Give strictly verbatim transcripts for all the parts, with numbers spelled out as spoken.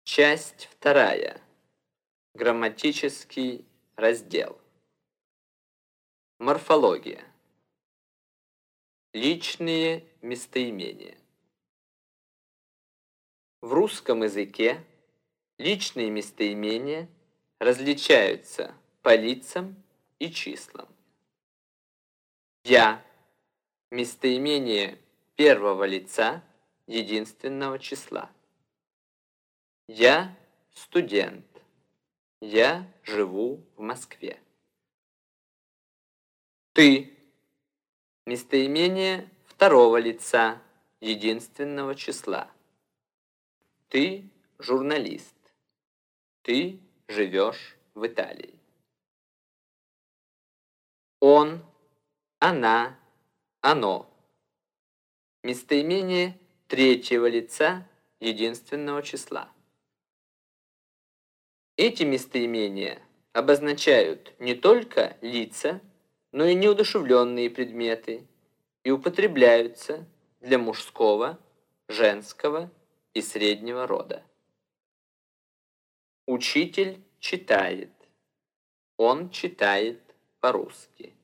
Часть вторая. Грамматический раздел. Морфология. Личные местоимения. В русском языке личные местоимения различаются по лицам и числам. Я – местоимение первого лица единственного числа. Я студент. Я живу в Москве. Ты – местоимение второго лица единственного числа. Ты журналист. Ты живешь в Италии. Он, она, оно. Местоимение третьего лица единственного числа. Эти местоимения обозначают не только лица, но и неудушевленные предметы и употребляются для мужского, женского и среднего рода. Учитель читает. Он читает по-русски.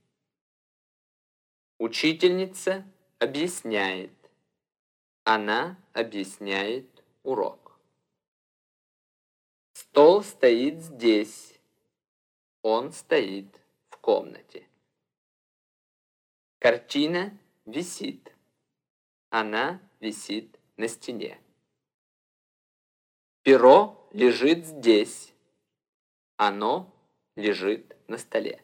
Учительница объясняет. Она объясняет урок. Стол стоит здесь. Он стоит в комнате. Картина висит. Она висит на стене. Перо лежит здесь. Оно лежит на столе.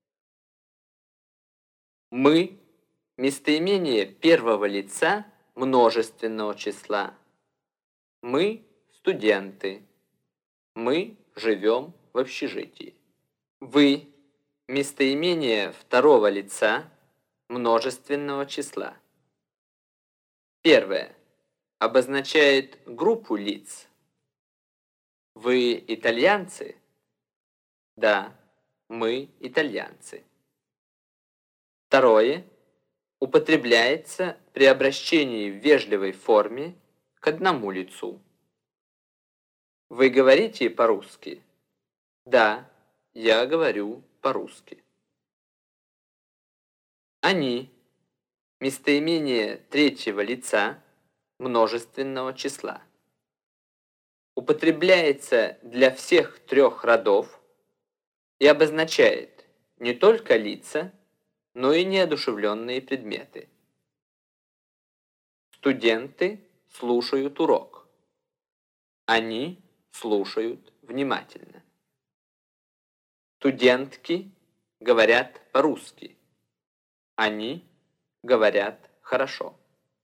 Мы – местоимение первого лица множественного числа. Мы – студенты. Мы живем в общежитии. Вы – местоимение второго лица множественного числа. Первое обозначает группу лиц. Вы итальянцы? Да, мы итальянцы. Второе употребляется при обращении в вежливой форме к одному лицу. Вы говорите по-русски? Да, я говорю по-русски. Они – местоимение третьего лица множественного числа. Употребляется для всех трех родов и обозначает не только лица, но и неодушевленные предметы. Студенты слушают урок. Они слушают внимательно. Студентки говорят по-русски. Они говорят хорошо.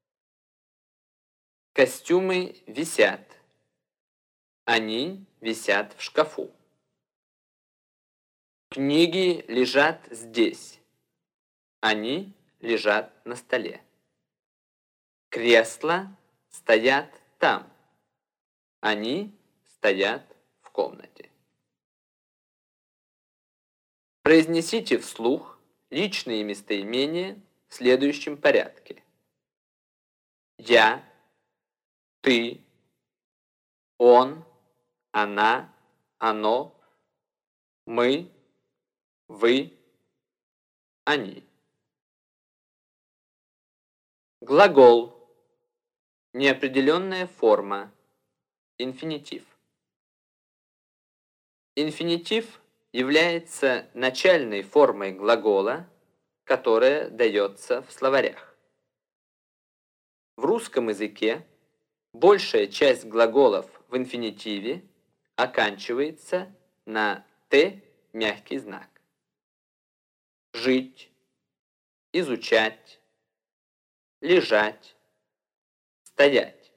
Костюмы висят. Они висят в шкафу. Книги лежат здесь. Они лежат на столе. Кресла стоят там. Они стоят в комнате. Произнесите вслух личные местоимения в следующем порядке. Я, ты, он, она, оно, мы, вы, они. Глагол. Неопределенная форма. Инфинитив. Инфинитив является начальной формой глагола, которая дается в словарях. В русском языке большая часть глаголов в инфинитиве оканчивается на «т» мягкий знак. Жить, изучать, лежать, стоять.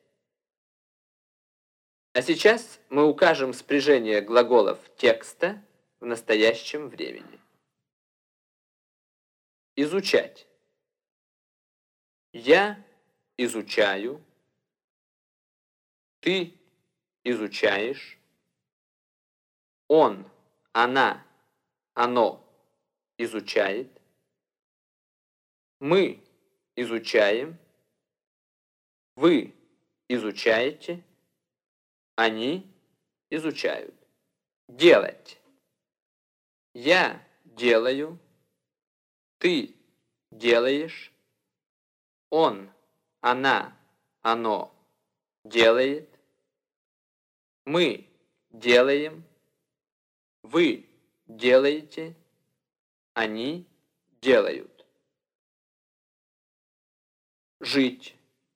А сейчас мы укажем спряжение глаголов текста в настоящем времени. Изучать. Я изучаю. Ты изучаешь. Он, она, оно изучает. Мы изучаем. Вы изучаете. Они изучают. Делать. Я делаю, ты делаешь, он, она, оно делает, мы делаем, вы делаете, они делают. Жить.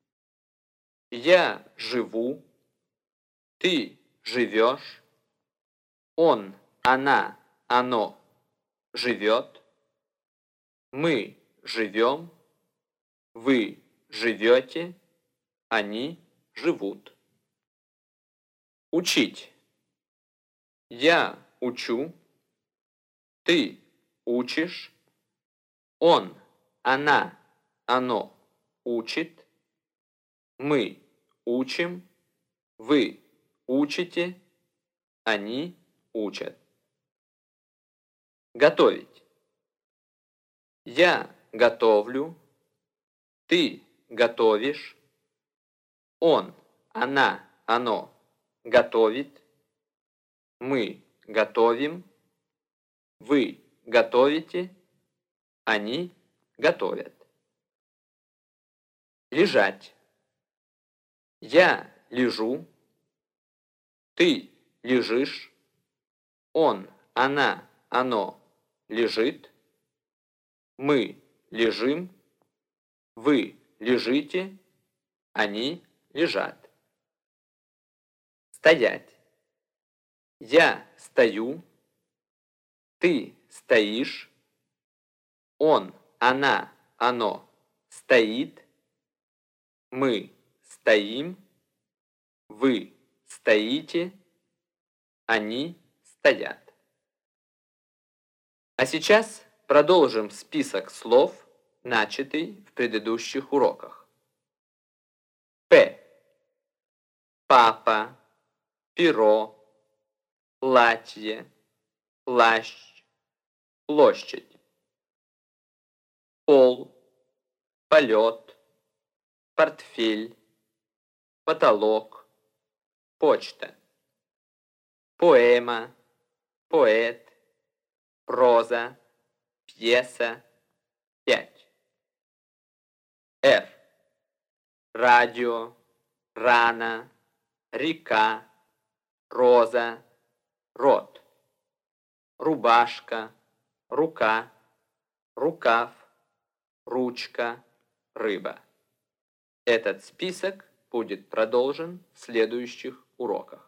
Я живу, ты живешь, он, она, оно живет, мы живем, вы живете, они живут. Учить. Я учу, ты учишь, он, она, оно учит, мы учим, вы учите, они учат. Готовить. Я готовлю, ты готовишь, он, она, оно готовит, мы готовим, вы готовите, они готовят. Лежать. Я лежу, ты лежишь, он, она, оно лежит, мы лежим, вы лежите, они лежат. Стоять. Я стою, ты стоишь, он, она, оно стоит, мы стоим, вы стоите, они стоят. А сейчас продолжим список слов, начатый в предыдущих уроках. П. Папа, перо, платье, плащ, площадь. Пол, полет, портфель, потолок, почта. Поэма, поэт, проза, пьеса, пять. Р. Радио, рана, река, роза, рот. Рубашка, рука, рукав, ручка, рыба. Этот список будет продолжен в следующих уроках.